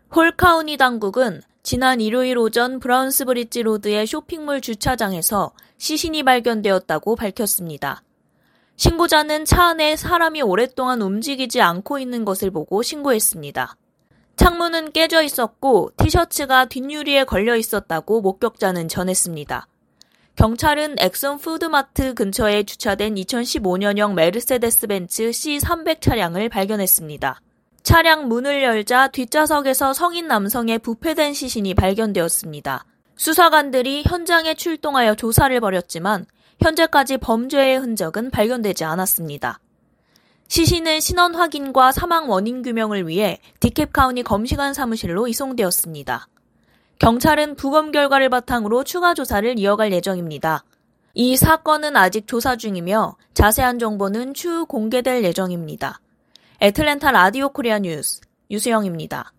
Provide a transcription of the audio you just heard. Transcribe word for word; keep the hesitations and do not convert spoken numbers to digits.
홀카우니 당국은 지난 일요일 오전 브라운스브리지 로드의 쇼핑몰 주차장에서 시신이 발견되었다고 밝혔습니다. 신고자는 차 안에 사람이 오랫동안 움직이지 않고 있는 것을 보고 신고했습니다. 창문은 깨져 있었고 티셔츠가 뒷유리에 걸려 있었다고 목격자는 전했습니다. 경찰은 엑슨 푸드마트 근처에 주차된 이천십오 년형 메르세데스 벤츠 씨 삼백 차량을 발견했습니다. 차량 문을 열자 뒷좌석에서 성인 남성의 부패된 시신이 발견되었습니다. 수사관들이 현장에 출동하여 조사를 벌였지만 현재까지 범죄의 흔적은 발견되지 않았습니다. 시신은 신원 확인과 사망 원인 규명을 위해 디캡 카운티 검시관 사무실로 이송되었습니다. 경찰은 부검 결과를 바탕으로 추가 조사를 이어갈 예정입니다. 이 사건은 아직 조사 중이며 자세한 정보는 추후 공개될 예정입니다. 애틀랜타 라디오 코리아 뉴스 유수영입니다.